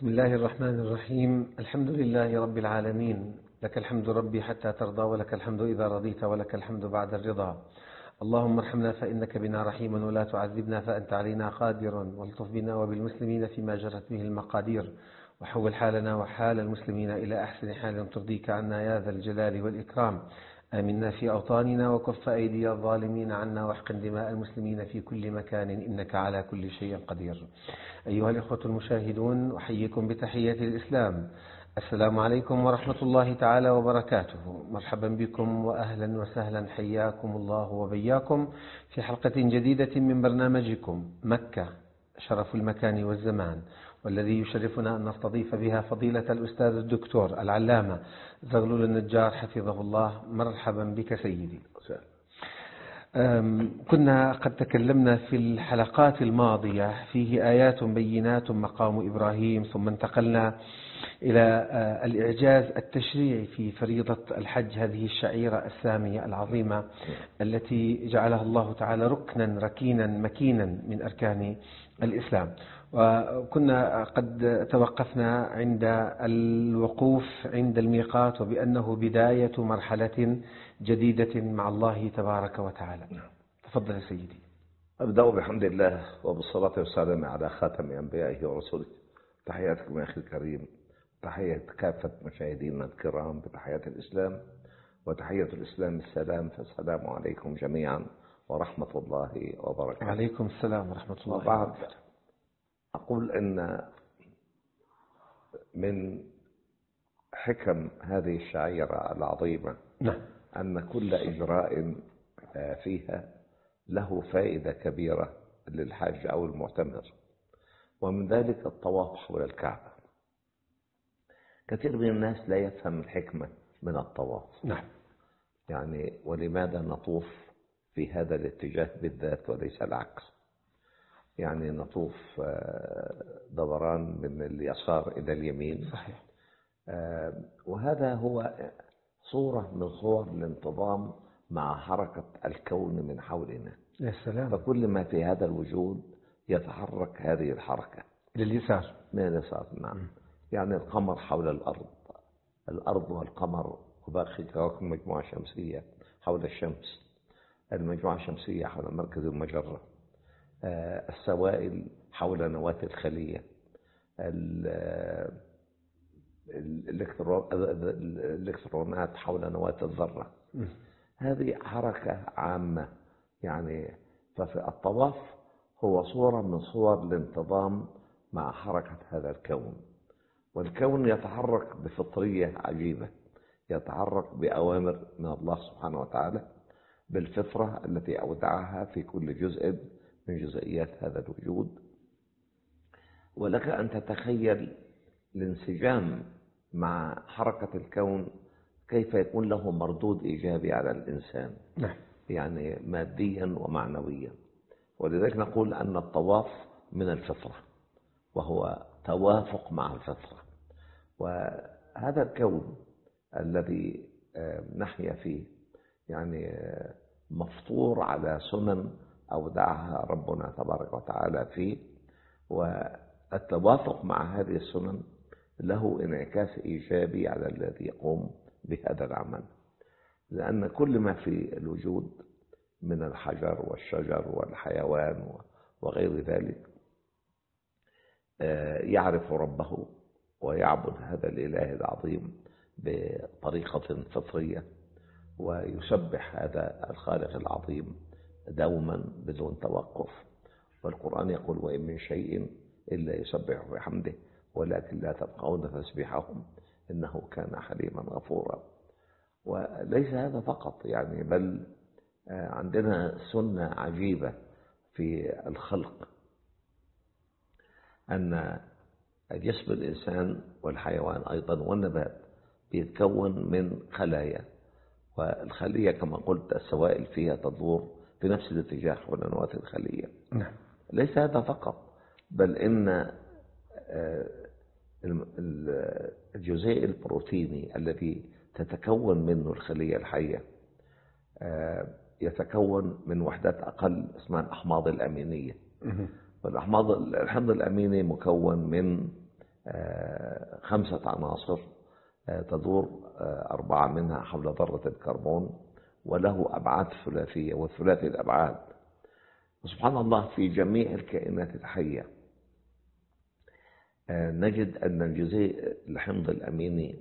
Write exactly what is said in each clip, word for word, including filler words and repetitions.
بسم الله الرحمن الرحيم. الحمد لله رب العالمين، لك الحمد ربي حتى ترضى، ولك الحمد إذا رضيت، ولك الحمد بعد الرضا. اللهم ارحمنا فإنك بنا رحيم، ولا تعذبنا فأنت علينا قادر، والطف بنا وبالمسلمين فيما جرت به المقادير، وحول حالنا وحال المسلمين إلى أحسن حال ترضيك عنا يا ذا الجلال والإكرام. آمنا في أوطاننا، وكف أيدي الظالمين عنا، واحقن دماء المسلمين في كل مكان، إنك على كل شيء قدير. أيها الإخوة المشاهدون، أحييكم بتحية الإسلام. السلام عليكم ورحمة الله تعالى وبركاته. مرحبا بكم وأهلا وسهلا، حياكم الله وبياكم في حلقة جديدة من برنامجكم مكة شرف المكان والزمان، والذي يشرفنا أن نستضيف بها فضيلة الأستاذ الدكتور العلامة زغلول النجار حفظه الله. مرحبا بك سيدي. كنا قد تكلمنا في الحلقات الماضية فيه آيات بينات مقام إبراهيم، ثم انتقلنا إلى الإعجاز التشريعي في فريضة الحج، هذه الشعيرة السامية العظيمة التي جعلها الله تعالى ركنا ركينا مكينا من أركان الإسلام. وكنا قد توقفنا عند الوقوف عند الميقات، وبأنه بداية مرحلة جديدة مع الله تبارك وتعالى. تفضل سيدي. أبدأ بحمد الله وبالصلاة والسلام على خاتم أنبيائه ورسوله. تحياتكم يا أخي الكريم، تحية كافة مشاهدينا الكرام بتحية الإسلام، وتحية الإسلام السلام، فالسلام عليكم جميعا ورحمة الله وبركاته. وعليكم السلام ورحمة الله وبركاته. أقول إن من حكم هذه الشعيرة العظيمة نعم. أن كل إجراء فيها له فائدة كبيرة للحاج أو المعتمر، ومن ذلك الطواف حول الكعبة. كثير من الناس لا يفهم الحكمة من الطواف. نعم. يعني ولماذا نطوف في هذا الاتجاه بالذات وليس العكس؟ يعني نطوف دوران من اليسار إلى اليمين. صحيح. وهذا هو صورة من صور الانتظام مع حركة الكون من حولنا. يا سلام. فكل ما في هذا الوجود يتحرك هذه الحركة لليسار. من اليسار. نعم. يعني القمر حول الأرض، الأرض والقمر وباقي كواكب المجموعة الشمسية حول الشمس، المجموعة الشمسية حول مركز المجرة، السوائل حول نواة الخلية، الإلكترونات حول نواة الذرة. هذه حركة عامة. يعني ففي الطواف هو صورة من صور الانتظام مع حركة هذا الكون، والكون يتحرك بفطرية عجيبة، يتحرك بأوامر من الله سبحانه وتعالى بالفطرة التي أودعها في كل جزء من جزئيات هذا الوجود. ولك أن تتخيل الانسجام مع حركة الكون كيف يكون له مردود إيجابي على الإنسان. نعم. يعني ماديا ومعنويا. ولذلك نقول أن الطواف من الفطرة، وهو توافق مع الفطرة. وهذا الكون الذي نحيا فيه يعني مفطور على سنن أودعها ربنا تبارك وتعالى فيه، والتوافق مع هذه السنن له انعكاس إيجابي على الذي يقوم بهذا العمل، لأن كل ما في الوجود من الحجر والشجر والحيوان وغير ذلك يعرف ربه ويعبد هذا الإله العظيم بطريقة فطرية، ويسبح هذا الخالق العظيم دوما بدون توقف. والقرآن يقول: وإن من شيء إلا يسبح بحمده ولكن لا تفقهون تسبيحهم إنه كان حليما غفورا. وليس هذا فقط، يعني بل عندنا سنة عجيبة في الخلق، أن جسم الإنسان والحيوان أيضا والنبات بيتكون من خلايا، والخلية كما قلت السوائل فيها تدور في نفس الاتجاه حول نواة الخلية. نعم. ليس هذا فقط، بل إن الجزيء البروتيني الذي تتكون منه الخلية الحية يتكون من وحدات أقل اسمها الأحماض الأمينية. والأحماض الحمض الأميني مكون من خمسة عناصر تدور أربعة منها حول ذرة الكربون، وله أبعاد ثلاثية وثلاثي الأبعاد. سبحان الله، في جميع الكائنات الحية نجد أن الجزيء الحمض الأميني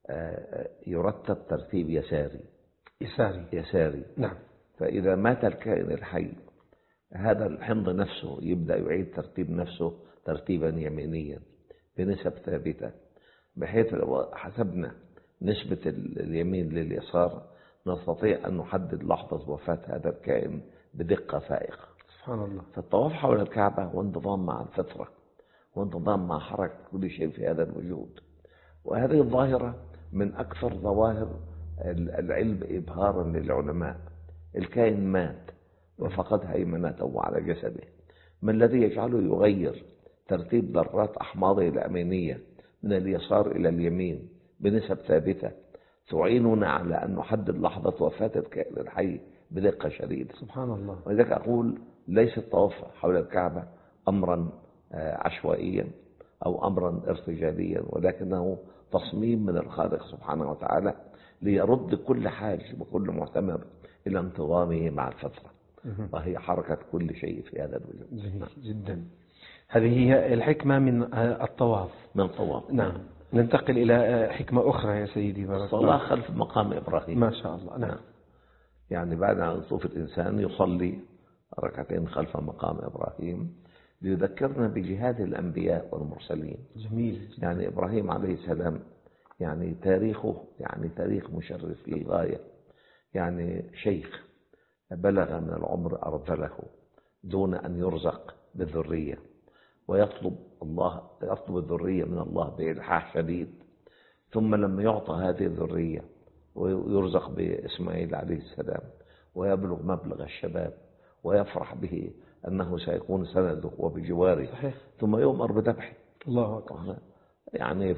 يرتب ترتيب يساري يساري يساري نعم. فإذا مات الكائن الحي هذا الحمض نفسه يبدأ يعيد ترتيب نفسه ترتيبا يمينيا بنسب ثابتة، بحيث لو حسبنا نسبة اليمين لليسار نستطيع أن نحدد لحظة وفاة هذا الكائن بدقة فائقة. سبحان الله. فالطواف حول الكعبة هو انتظام مع الفطرة وانتظام مع حركة كل شيء في هذا الوجود، وهذه الظاهرة من أكثر ظواهر العلم إبهارا للعلماء. الكائن مات وفقد هيمنته على جسده، ما الذي يجعله يغير ترتيب ذرات أحماضه الأمينية من اليسار إلى اليمين بنسب ثابتة تعيننا على أن نحدد لحظة وفاة الكائن الحي بدقة شديدة. سبحان الله. ولذلك أقول ليس الطواف حول الكعبة أمرا عشوائيا أو أمرا ارتجاليا، ولكنه تصميم من الخالق سبحانه وتعالى ليرد كل حاج وكل معتمر إلى انتظامه مع الفترة، وهي حركة كل شيء في هذا الوجود. جميل جدا. هذه هي الحكمة من الطواف. من الطواف. نعم. ننتقل إلى حكمة أخرى يا سيدي بارك الله. الصلاة خلف مقام إبراهيم. ما شاء الله. نعم. يعني بعد أن يطوف الإنسان يصلي ركعتين خلف مقام إبراهيم ليذكرنا بجهاد الأنبياء والمرسلين. جميل. يعني إبراهيم عليه السلام يعني تاريخه يعني تاريخ مشرف للغاية. يعني شيخ بلغ من العمر أرذله دون أن يرزق بالذرية، ويطلب الله يطلب الذرية من الله بإلحاح شديد، ثم لما يعطى هذه الذرية ويرزق بإسماعيل عليه السلام ويبلغ مبلغ الشباب ويفرح به أنه سيكون سنده وبجواره. صحيح. ثم يؤمر بذبحه. الله أكبر. يعني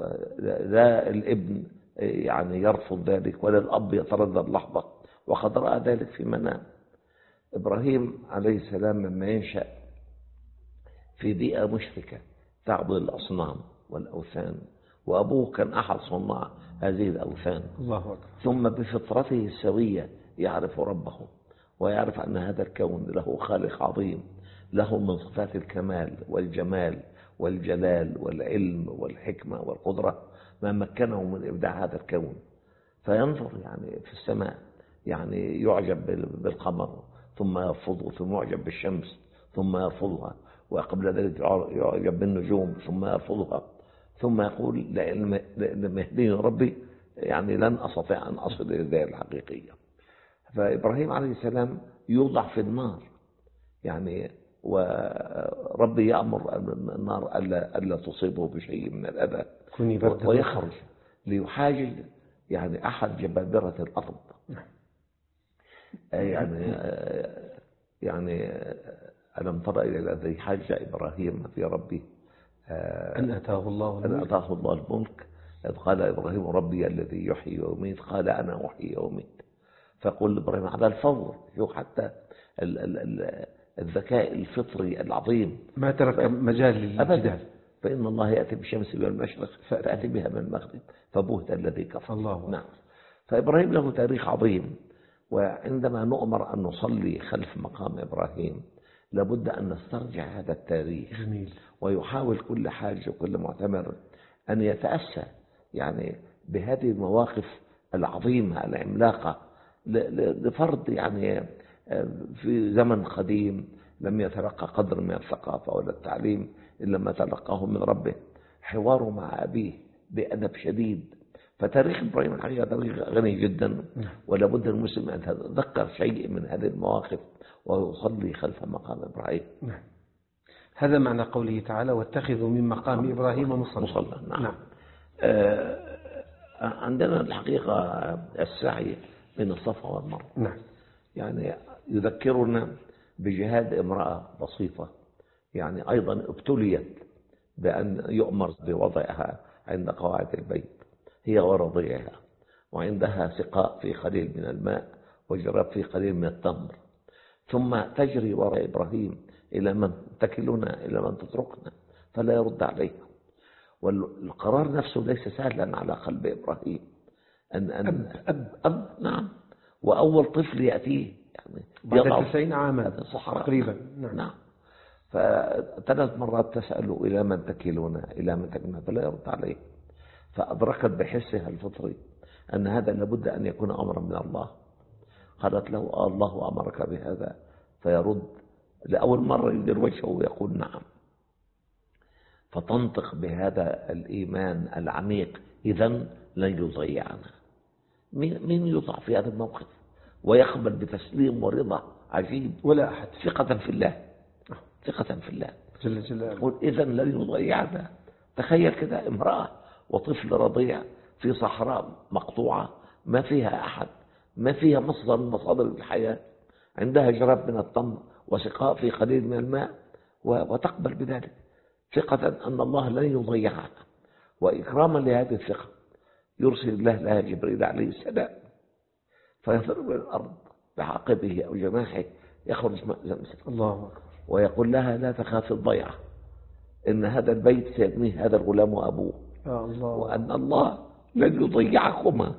لا الابن يعني يرفض ذلك ولا الأب يتردد لحظة، وقد رأى ذلك في منام. إبراهيم عليه السلام لما ينشأ في بيئة مشركة تعبد الأصنام والأوثان، وأبوه كان أحد صناع هذه الأوثان. الله أكبر. ثم بفطرته السوية يعرف ربه ويعرف أن هذا الكون له خالق عظيم له من صفات الكمال والجمال والجلال والعلم والحكمة والقدرة ما مكنه من إبداع هذا الكون. فينظر يعني في السماء يعني يعجب بالقمر ثم يرفضه، ثم يعجب بالشمس ثم يرفضها، وقبل ذلك يعجب بالنجوم ثم يرفضها، ثم يقول لأن يهديني ربي يعني لن أستطيع أن أصل إلى الذات الحقيقية. فإبراهيم عليه السلام يوضع في النار يعني، وربي يأمر النار ألا, ألا تصيبه بشيء من الأذى ويخرج ليحاجج يعني أحد جبابرة الأرض. يعني يعني ألم تر إلى الذي حاج إبراهيم في ربه أن أتاه الله أن أتاه الله الملك إذ قال إبراهيم ربي الذي يحيي ويميت قال أنا أحيي وأميت. فقل إبراهيم على الفور شوف حتى ال ال ال الذكاء الفطري العظيم ما ترك مجال للجدال. فإن الله يأتي بالشمس من المشرق فأتي بها من المغرب فبهت الذي كفر. الله. نعم. فإبراهيم له تاريخ عظيم، وعندما نؤمر أن نصلي خلف مقام إبراهيم لابد أن نسترجع هذا التاريخ. جميل. ويحاول كل حاج وكل معتمر أن يتأسى يعني بهذه المواقف العظيمة العملاقة لفرد يعني في زمن قديم لم يتلقى قدر من الثقافة ولا التعليم إلا ما تلقاه من ربه، حواره مع أبيه بأدب شديد. فتاريخ إبراهيم الحقيقة تاريخ غني جدا، ولا بد المسلم أن يتذكر شيء من هذه المواقف ويصلي خلف مقام إبراهيم. نعم. هذا معنى قوله تعالى واتخذوا من مقام إبراهيم مصلى. مصلى. نعم. نعم. آه عندنا الحقيقة السعي بين الصفا والمروة. نعم. يعني يذكرنا بجهاد امرأة بسيطة يعني أيضا ابتليت بأن يؤمر بوضعها عند قواعد البيت هي ورضيعها، وعندها سقاء في قليل من الماء وجراب في قليل من التمر، ثم تجري وراء إبراهيم إلى من تكلنا إلى من تتركنا فلا يرد عليها. والقرار نفسه ليس سهلا على قلب إبراهيم. أن أن أب أب أب نعم، وأول طفل يأتيه يعني بعد تسعين عاما تقريبا. نعم, نعم. فثلاث مرات تسأله إلى من تكلون إلى من تكلون، فلا يرد عليه. فأدركت بحسها الفطري أن هذا لابد أن يكون أمرا من الله. قالت له آه الله أمرك بهذا؟ فيرد لأول مرة يدير وجهه ويقول نعم. فتنطق بهذا الإيمان العميق، إذن لن يضيعنا. مين يضع في هذا الموقف ويقبل بتسليم ورضا عجيب؟ ولا أحد. ثقة في الله، ثقة في الله جل جلاله. يقول إذن لن يضيعنا. تخيل كده امرأة وطفل رضيع في صحراء مقطوعة ما فيها أحد، ما فيها مصدر من مصادر الحياة، عندها جراب من التمر وسقاء في قليل من الماء، وتقبل بذلك ثقة أن الله لن يضيعها. وإكراما لهذه الثقة يرسل الله لها جبريل عليه السلام فيضرب من الأرض بعقبه أو جناحه يخرج ماء زمزم، الله أكبر، ويقول لها لا تخاف الضيعة، إن هذا البيت سيبنيه هذا الغلام وأبوه، الله. وأن الله لن يضيعكما.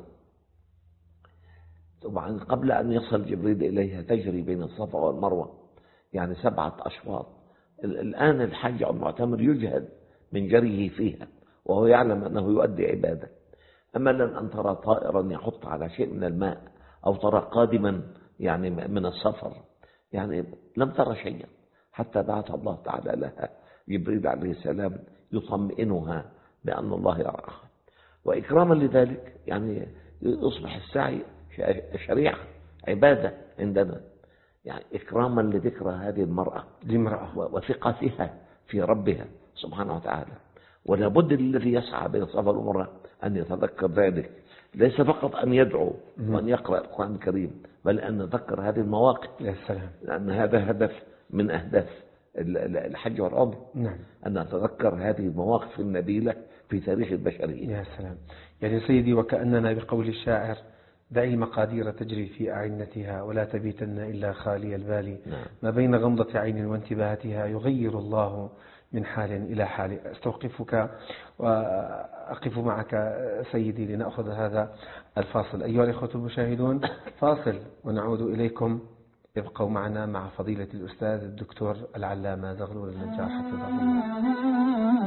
طبعا قبل أن يصل جبريل إليها تجري بين الصفا والمروة يعني سبعة أشواط. الآن الحج أو المعتمر يجهد من جريه فيها وهو يعلم أنه يؤدي عبادة. أملا أن ترى طائرا يحط على شيء من الماء، أو ترى قادما يعني من السفر، يعني لم ترى شيئا حتى بعث الله تعالى لها جبريل عليه السلام يطمئنها بأن الله يراها. وإكراما لذلك يعني يصبح السعي شريعة عبادة عندنا، يعني إكراما لذكرى هذه المرأة وثقتها في ربها سبحانه وتعالى. ولا بد للذي يسعى بين الصفا والمروة أن يتذكر ذلك، ليس فقط أن يدعو وأن يقرأ القرآن الكريم، بل أن نتذكر هذه المواقف. يا سلام. لأن هذا هدف من أهداف الحج والعمرة. نعم. أن نتذكر هذه المواقف النبيلة في تاريخ البشرية. يا سلام. يعني سيدي وكأننا بقول الشاعر دعي المقادير تجري في أعنتها ولا تبيتن إلا خالي البال. نعم. ما بين غمضة عين وانتباهتها يغير الله من حال إلى حال. أستوقفك وأقف معك سيدي لنأخذ هذا الفاصل. أيها الإخوة المشاهدون، فاصل ونعود إليكم. ابقوا معنا مع فضيلة الأستاذ الدكتور العلامة زغلول النجار حفظه الله.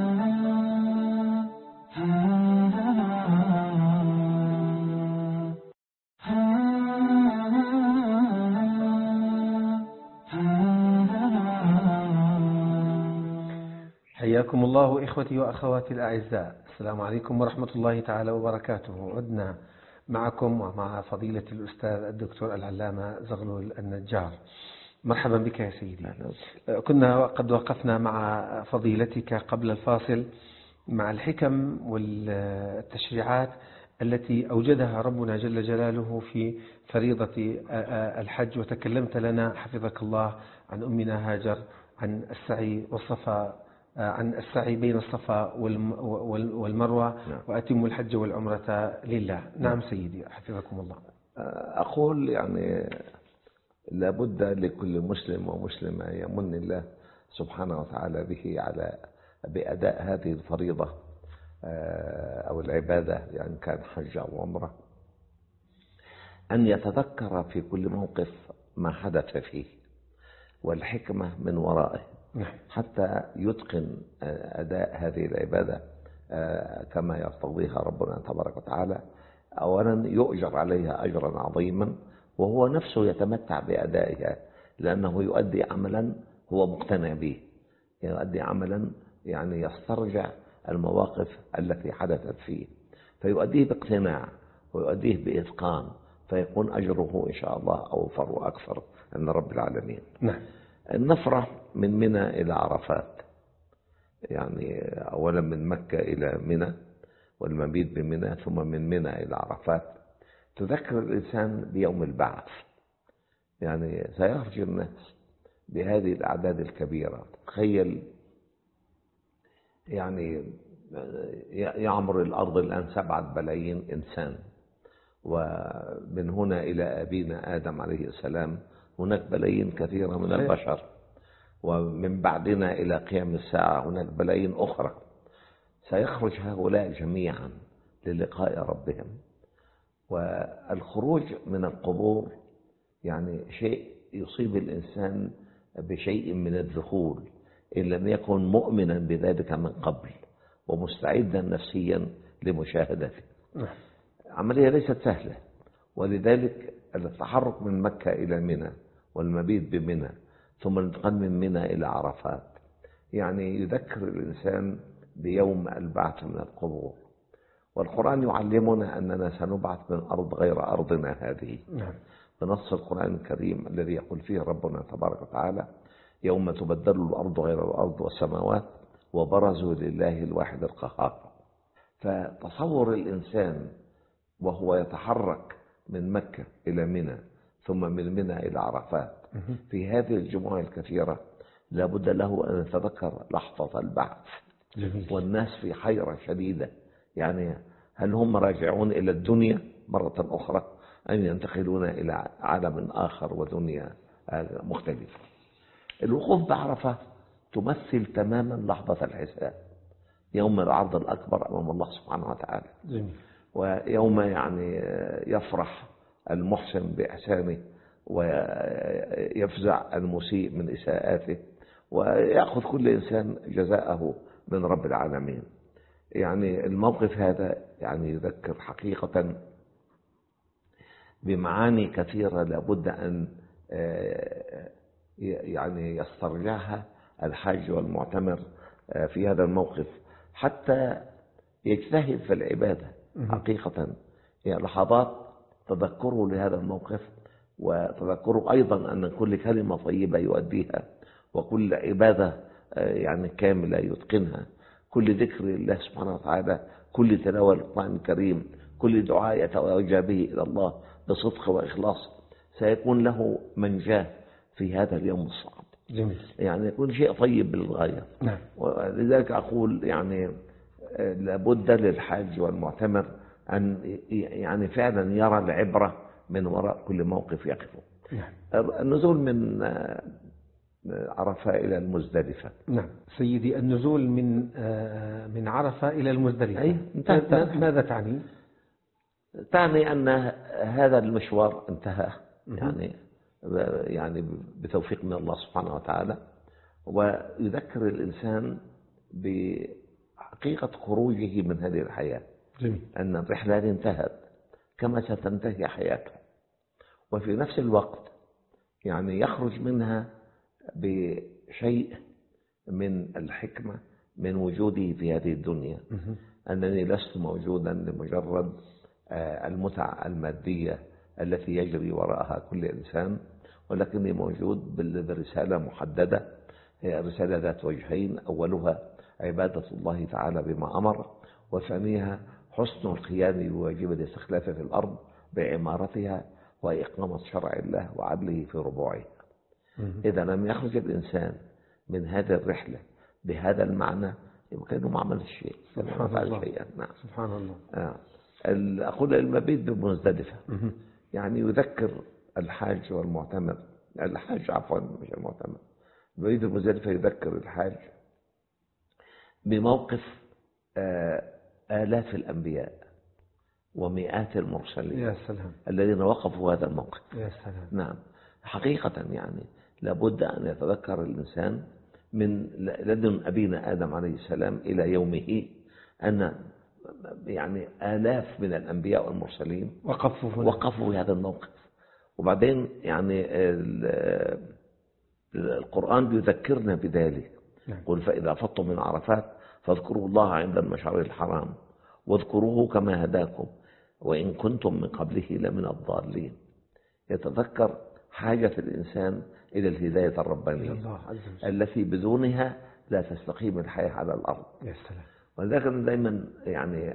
حياكم الله إخوتي وأخواتي الأعزاء، السلام عليكم ورحمة الله تعالى وبركاته. عدنا معكم ومع فضيلة الأستاذ الدكتور العلامة زغلول النجار. مرحبا بك يا سيدي. كنا قد وقفنا مع فضيلتك قبل الفاصل مع الحكم والتشريعات التي أوجدها ربنا جل جلاله في فريضة الحج، وتكلمت لنا حفظك الله عن أمنا هاجر، عن السعي والصفا، عن السعي بين الصفا والمروة، وأتموا الحج والعمرة لله. نعم سيدي حفظكم الله. أقول يعني لابد لكل مسلم ومسلمة يمن الله سبحانه وتعالى به على بأداء هذه الفريضة أو العبادة، يعني كان حج أو عمرة، أن يتذكر في كل موقف ما حدث فيه والحكمة من ورائه حتى يتقن أداء هذه العبادة كما يرتضيها ربنا تبارك وتعالى. أولا يؤجر عليها أجرا عظيما، وهو نفسه يتمتع بأدائها لأنه يؤدي عملا هو مقتنع به، يؤدي عملا يعني يسترجع المواقف التي حدثت فيه فيؤديه باقتناع ويؤديه بإتقان، فيكون أجره إن شاء الله أوفر وأكثر عند رب العالمين. نعم. النفرة من منى إلى عرفات، يعني أولا من مكة إلى منى والمبيت بمنى، ثم من منى إلى عرفات، تذكر الإنسان بيوم البعث. يعني سيخرج الناس بهذه الأعداد الكبيرة. تخيل يعني يعمر الأرض الآن سبعة بلايين إنسان، ومن هنا إلى أبينا آدم عليه السلام هناك بلايين كثيرة من البشر، ومن بعدنا إلى قيام الساعة هناك بلايين أخرى. سيخرج هؤلاء جميعا للقاء ربهم. والخروج من القبور يعني شيء يصيب الإنسان بشيء من الذهول إن لم يكن مؤمنا بذلك من قبل ومستعدا نفسيا لمشاهدته. عملية ليست سهلة، ولذلك التحرك من مكة إلى منى والمبيت بمنى ثم الانتقال من منى إلى عرفات يعني يذكر الإنسان بيوم البعث من القبور. والقرآن يعلمنا أننا سنبعث من أرض غير أرضنا هذه بنص القرآن الكريم الذي يقول فيه ربنا تبارك وتعالى: يوم تبدل الأرض غير الأرض والسماوات وبرزوا لله الواحد القهار. فتصور الإنسان وهو يتحرك من مكة إلى منى ثم من منى إلى عرفات في هذه الجموع الكثيرة لابد له أن يتذكر لحظة البعث. جميل. والناس في حيرة شديدة، يعني هل هم راجعون إلى الدنيا مرة أخرى أم ينتقلون إلى عالم آخر ودنيا مختلفة؟ الوقوف بعرفة تمثل تماما لحظة الحساب، يوم العرض الأكبر أمام الله سبحانه وتعالى. جميل. ويوم يعني يفرح المحسن بإحسانه ويفزع المسيء من إساءاته ويأخذ كل إنسان جزاءه من رب العالمين. يعني الموقف هذا يعني يذكر حقيقة بمعاني كثيرة لابد أن يعني يسترجعها الحاج والمعتمر في هذا الموقف حتى يجتهد في العبادة حقيقة. يعني لحظات تذكروا لهذا الموقف، وتذكروا أيضا أن كل كلمة طيبة يؤديها وكل عبادة يعني كاملة يتقنها، كل ذكر لله سبحانه وتعالى، كل تلاوة القرآن الكريم، كل دعاء يتوجه به إلى الله بصدق وإخلاص سيكون له منجاة في هذا اليوم الصعب. جميل. يعني يكون شيء طيب للغاية. نعم. ولذلك أقول يعني لابد للحاج والمعتمر أن يعني فعلا يرى العبرة من وراء كل موقف يقفه. نعم. النزول من عرفة إلى المزدلفة. نعم سيدي، النزول من من عرفة إلى المزدلفة. أي ماذا تعني؟ تعني أن هذا المشوار انتهى يعني يعني بتوفيق من الله سبحانه وتعالى، ويذكر الإنسان بحقيقة خروجه من هذه الحياة. جميل. أن الرحلة انتهت كما ستنتهي حياته، وفي نفس الوقت يعني يخرج منها بشيء من الحكمة من وجوده في هذه الدنيا. أنني لست موجودا لمجرد المتع المادية التي يجري وراءها كل إنسان، ولكني موجود برسالة محددة، هي رسالة ذات وجهين: أولها عبادة الله تعالى بما أمر، وثانيها حسن القيام بواجب الاستخلاف في الأرض بعمارتها وإقامة شرع الله وعدله في ربوعها. إذا لم يخرج الإنسان من هذه الرحلة بهذا المعنى يمكن أنه ما عمل شيء. سبحان الله. شيئا. نعم. سبحان الله. آه. أقول المبيت بمزدلفة يعني يذكر الحاج والمعتمر، الحاج عفوا مش المعتمر، المبيت بمزدلفة يذكر الحاج بموقف آه آلاف الأنبياء ومئات المرسلين. يا سلام. الذين وقفوا هذا الموقف. يا سلام. نعم حقيقة يعني لابد أن يتذكر الإنسان من لدن أبينا آدم عليه السلام إلى يومه أن يعني آلاف من الأنبياء والمرسلين وقفوا وقفوا في هذا الموقف. وبعدين يعني القرآن بيذكرنا بذلك. قل فإذا أفضتم من عرفات فاذكروا الله عند المشعر الحرام واذكروه كما هداكم وإن كنتم من قبله لمن الضالين. يتذكر حاجة الإنسان إلى الهداية الربانية التي بدونها لا تستقيم الحياة على الأرض. يا سلام. ولذلك أنا دائما يعني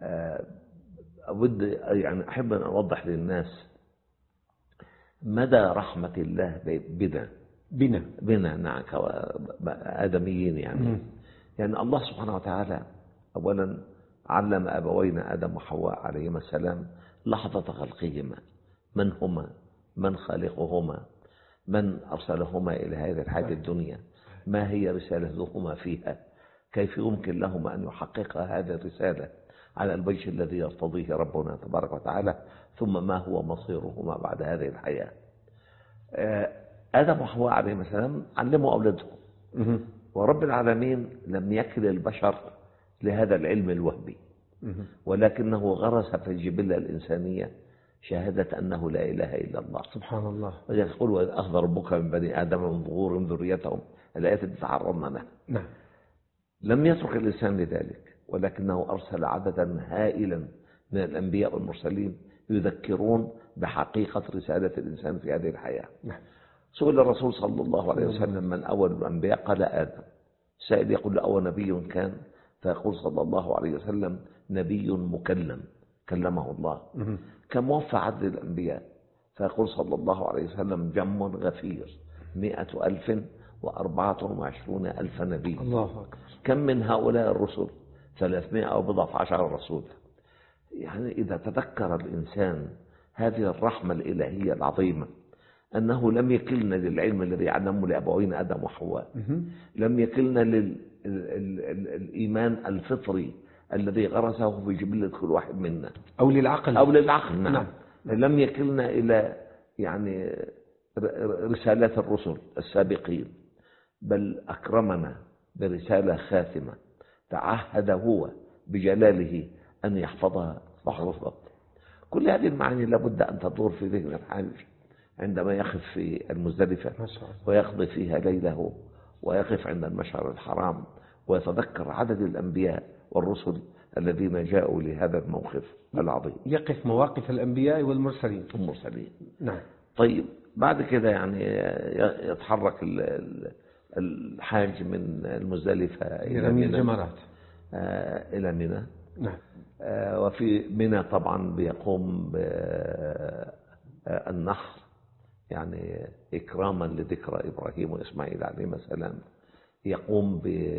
أود يعني أحب أن أوضح للناس مدى رحمة الله بنا بنا بنا نعم كآدميين. يعني يعني الله سبحانه وتعالى أولا علم أبوينا آدم وحواء عليهما السلام لحظة خلقهما من هما، من خالقهما، من أرسلهما إلى هذه الحياة الدنيا، ما هي رسالتهما فيها. كيف يمكن لهم أن يحقق هذه الرسالة على الوجه الذي يرتضيه ربنا تبارك وتعالى؟ ثم ما هو مصيرهما بعد هذه الحياة؟ آدم وحواء عليه السلام علموا أولادهم، ورب العالمين لم يكل البشر لهذا العلم الوهمي، ولكنه غرس في الجبلة الإنسانية شهادة أنه لا إله إلا الله. سبحان الله. يقول وإذ أخذ ربك من بني آدم من ظهورهم ذريتهم، الآيات التي تعرضنا لها. نعم. لم يترك الإنسان لذلك، ولكنه أرسل عددا هائلا من الأنبياء والمرسلين يذكرون بحقيقة رسالة الإنسان في هذه الحياة. نعم. سئل الرسول صلى الله عليه وسلم من أول الأنبياء؟ قال آدم. سائل يقول أول نبي كان؟ فيقول صلى الله عليه وسلم نبي مكلم كلمه الله. كم وفى عدد الأنبياء؟ فيقول صلى الله عليه وسلم جم غفير مئة ألف وأربعة وعشرون ألف نبي. الله أكبر. كم من هؤلاء الرسل؟ ثلاثمائة وبضعة عشر رسول. يعني إذا تذكر الإنسان هذه الرحمة الإلهية العظيمة، أنه لم يكلنا للعلم الذي علمه لأبوين آدم وحواء، لم يكلنا للإيمان الفطري الذي غرسه في جبلة كل واحد منا، أو للعقل أو للعقل. نعم. نعم. لم يكلنا إلى يعني رسالات الرسل السابقين، بل أكرمنا برسالة خاتمة تعهد هو بجلاله أن يحفظها وحفظت. كل هذه المعاني لابد أن تدور في ذهن الحاج عندما يقف في المزدلفة ويقضي فيها ليله، ويقف عند المشعر الحرام ويتذكر عدد الأنبياء والرسل الذين جاءوا لهذا الموقف العظيم. يقف مواقف الأنبياء والمرسلين. المرسلين. نعم. طيب بعد كده يعني يتحرك الحاج من المزدلفة إلى رمي منى. الجمرات. آه إلى منى. نعم. آه وفي منى طبعا بيقوم بالنحر، يعني إكراما لذكرى إبراهيم وإسماعيل عليهما السلام. يقوم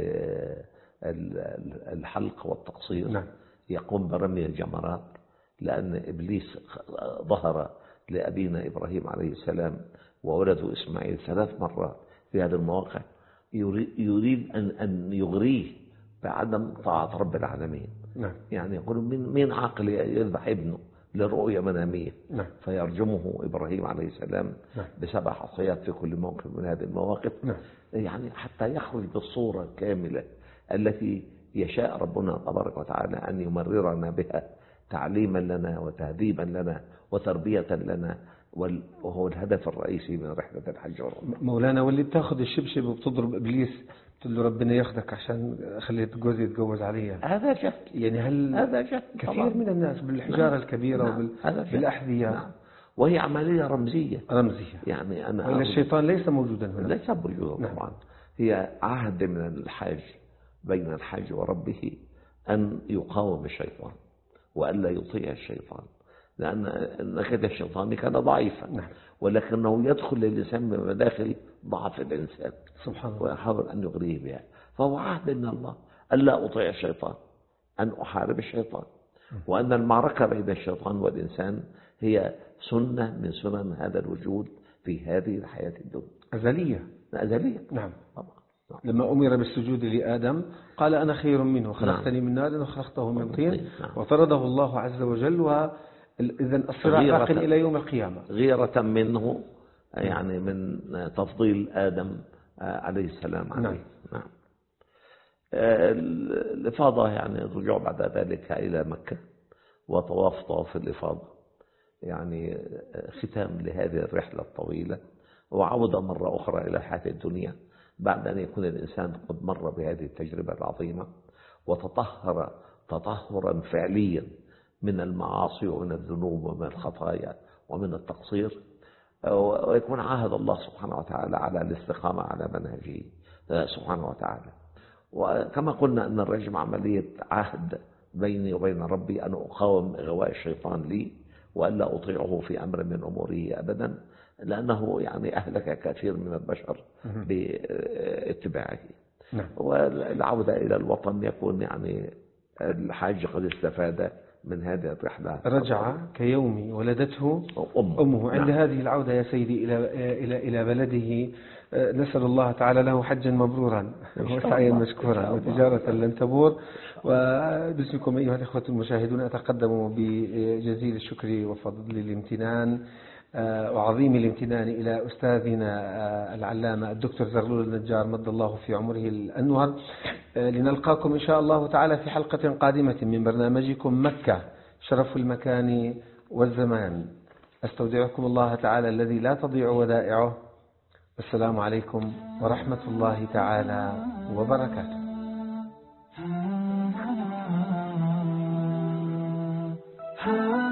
بالحلق والتقصير. نعم. يقوم برمي الجمرات، لأن إبليس ظهر لأبينا إبراهيم عليه السلام وولده إسماعيل ثلاث مرات في هذا المواقع، يريد أن أن يغريه بعدم طاعة رب العالمين. نعم. يعني يقول من من عاقل يذبح ابنه لرؤية منامية. نعم. فيرجمه إبراهيم عليه السلام نعم. بسبع حصيات في كل موقف من هذه المواقف. نعم. يعني حتى يخرج بالصورة الكاملة التي يشاء ربنا تبارك وتعالى أن يمررنا بها تعليما لنا وتهذيبا لنا وتربية لنا، وهو الهدف الرئيسي من رحلة الحج والعمرة. مولانا، واللي بتاخذ الشبشب وبتضرب إبليس تقول له ربنا ياخذك عشان خليت جوزي يتجوز عليها، هذا جهل. يعني هل هذا جهل كثير طبعا. من الناس بالحجارة نعم. الكبيرة نعم. وبالأحذية. نعم. وهي عملية رمزية. رمزية. يعني أنا وإن الشيطان ليس موجودا هنا. ليس موجودا. نعم. طبعا هي عهد من الحاج بين الحاج وربه أن يقاوم الشيطان وألا يطيع الشيطان، لأن نكد الشيطان كان ضعيفا. نعم. ولكنه يدخل للإنسان من مداخل ضعف الإنسان سبحان الله، ويحاول أن يغريه بها. فهو عهد من الله ألا أطيع الشيطان، أن أحارب الشيطان، وأن المعركة بين الشيطان والإنسان هي سنة من سنن هذا الوجود في هذه الحياة الدنيا. أزلية. أزلية. نعم. طبعا. لما أمر بالسجود لآدم قال أنا خير منه، خلقتني من نار وخلقته من طين، وطرده الله عز وجل. وإذا الصراع باق إلى يوم القيامة. غيرة منه، يعني من تفضيل آدم عليه السلام عليه. نعم. نعم. الإفاضة يعني الرجوع بعد ذلك إلى مكة وطواف طواف الإفاضة، يعني ختام لهذه الرحلة الطويلة وعودة مرة أخرى إلى الحياة الدنيا بعد أن يكون الإنسان قد مر بهذه التجربة العظيمة وتطهر تطهرا فعليا من المعاصي ومن الذنوب ومن الخطايا ومن التقصير، ويكون عاهد الله سبحانه وتعالى على الاستقامة على منهجه سبحانه وتعالى. وكما قلنا أن الرجم عملية عهد بيني وبين ربي أن أقاوم إغواء الشيطان لي وألا أطيعه في أمر من أموره أبدا، لأنه يعني أهلك كثير من البشر باتباعه. نعم. والعودة إلى الوطن يكون يعني الحاج قد استفاد من هذه الرحلة. رجع كيوم ولدته أمه, أمه. عند نعم. هذه العودة يا سيدي إلى إلى إلى بلده نسأل الله تعالى له حجا مبرورا وسعيا مشكورا وتجارة لن تبور. وباسمكم أيها الإخوة المشاهدون أتقدم بجزيل الشكر وفضل الامتنان وعظيم الامتنان إلى أستاذنا العلامة الدكتور زغلول النجار مد الله في عمره الأنور، لنلقاكم إن شاء الله تعالى في حلقة قادمة من برنامجكم مكة شرف المكان والزمان. أستودعكم الله تعالى الذي لا تضيع ودائعه. السلام عليكم ورحمة الله تعالى وبركاته.